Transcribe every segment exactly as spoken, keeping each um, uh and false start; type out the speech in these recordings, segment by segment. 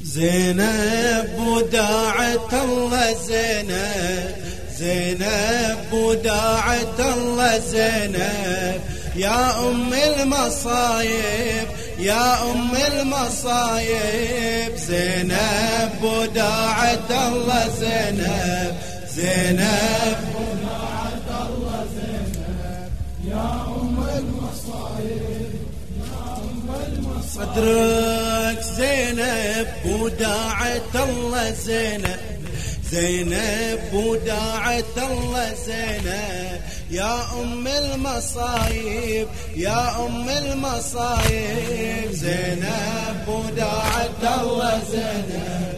زينب وداعة الله زينب، زينب وداعة الله زينب، يا أم المصايب يا أم المصايب. زينب وداعة الله زينب، زينب وداعة الله زينب، يا أم المصايب يا أم المصايب. صدرك زينب وداعة الله زينب، زينب وداعة الله زينب، يا أم المصايب يا أم المصايب. زينب وداعة الله زينب،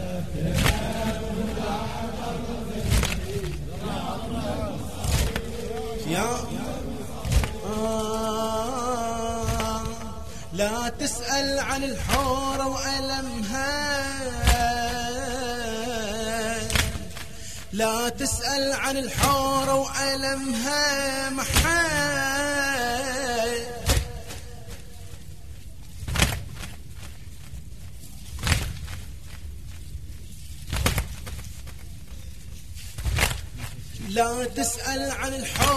يا آه لا تسأل عن الحورة وألمها، لا تسأل عن الحورة وألمها محال، لا تسأل عن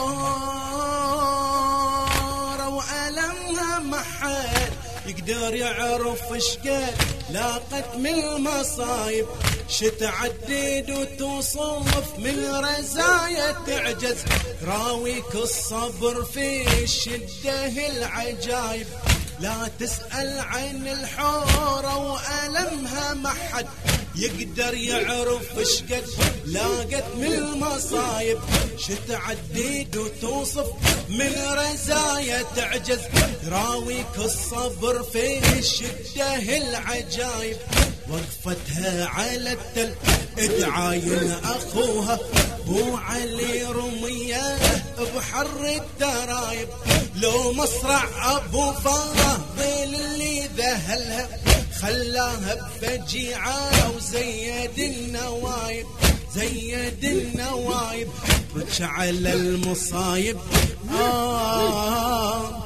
الحورة وألمها محال يقدر يعرف شقد لاقت من المصايب، شتعدد وتوصف من رزايا تعجز، راويك الصبر في الشدة العجايب. لا تسأل عن الحورة وألمها محد يقدر يعرف شقد لاقت من المصايب، شتعدد وتوصف من رزايا تعجز، راويك الصبر في الشدة العجايب. وقفتها على التل ادعاين أخوها هو علي رمية بحر الدرايب، لو مصرع أبو فاضل اللي ذهلها خلاها بفجيعة وزيد النوايب، زيد النوايب. بكى على المصايب آه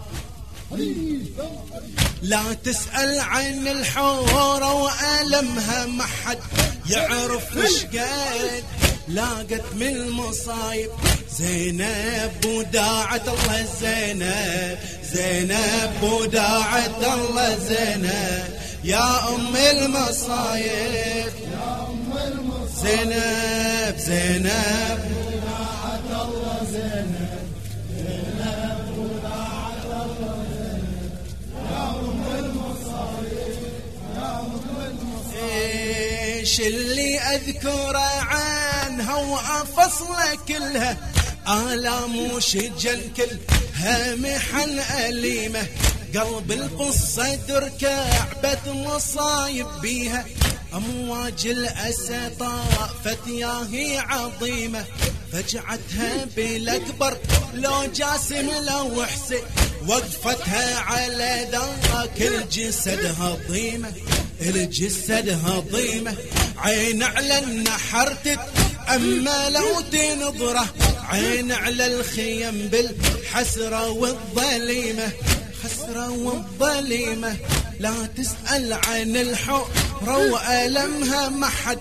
لا تسأل عن الحورة وألمها محد يعرف شقد لاقت من المصايب. زينب وداعة الله زينب، زينب وداعة الله زينب، يا أم المصايب يا أم المصايب. زينب زينب وداعة الله زينب، زينب وداعة الله زينب، يا أم المصايب يا أم المصايب. ايش اللي أذكر عنها وأفصل كلها آلام وشجن كلها محن أليمة، قلب القصة در كعبة مصايب بيها، أمواج الأسى طافت ياهي عظيمة، فجعتها بالأكبر لو جاسم لو حسين، وقفتها على ذاك الجسد هضيمة، الجسد هضيمة. عين على النحر أما لو تنظره، عين على الخيم بالحسرة والظليمة، حسرة والظليمة. لا تسأل عن الحورة وألمها محد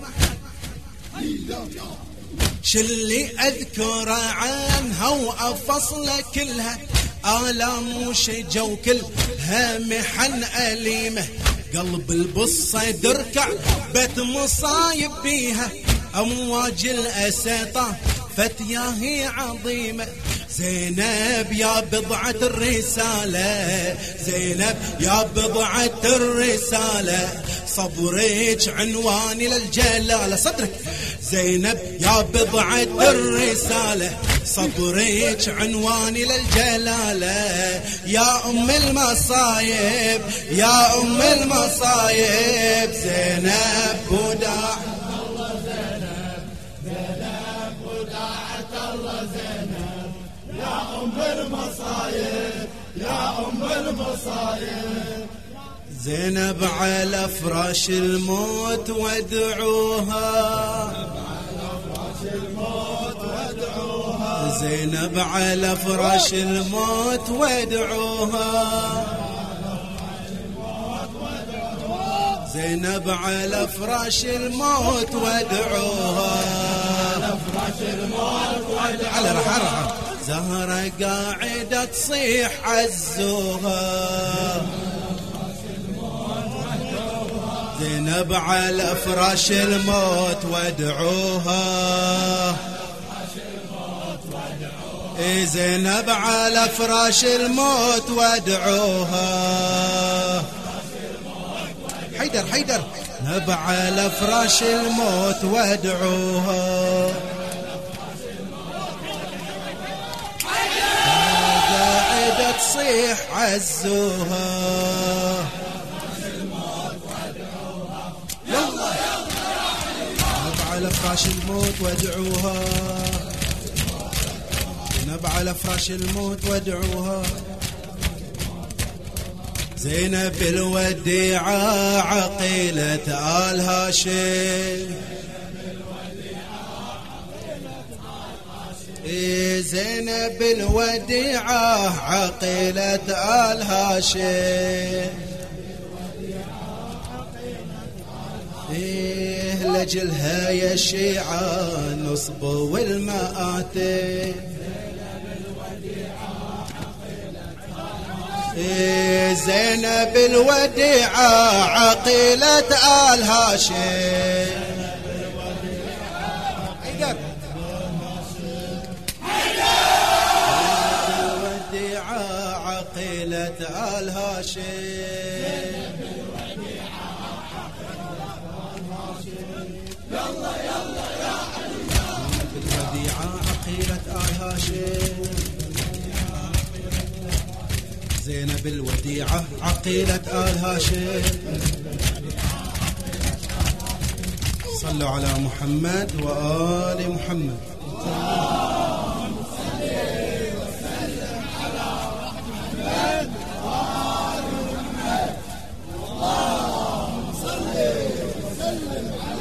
شلي أذكر عنها وأفصل كلها آلام وشجا وكلها محن أليمة، قلب البصة دركع بيت مصايب بيها، أمواج الأسى فتياهي عظيمة. زينب يا بضعة الرسالة، زينب يا بضعة الرسالة، صبرك عنواني للجلالة. صدرك زينب يا بضعة الرسالة، صبرك عنواني للجلالة، يا أم المصايب يا أم المصايب. زينب وداعة الله زينب، زينب وداعة الله زينب، يا أم المصايب يا أم المصايب. زينب على فراش الموت وادعوها، زينب على فراش الموت وادعوها، زينب على فراش الموت وادعوها على رحرها زهرة قاعدة تصيح عزوها زينب على فراش الموت وادعوها زينب على فراش الموت وادعوها حيدر حيدر زينب على فراش الموت وادعوها قاعدة تصيح عزوها يلا زينب على فراش الموت وادعوها زينب على فراش الموت وادعوها زينب الوديعة عقيلة آل هاشم زينب الوديعة عقيلة آل هاشم إيه لجلها يا شيعة نصب والمآتم إيه زينب الوديعة عقيلة آل هاشم الوديعة عقيلة آل هاشم يلا يلا يا علي الوديعة عقيلة آل هاشم زينب الوديعة عقيلة آل هاشم صلوا على محمد وآل محمد اللهم صل وسلم على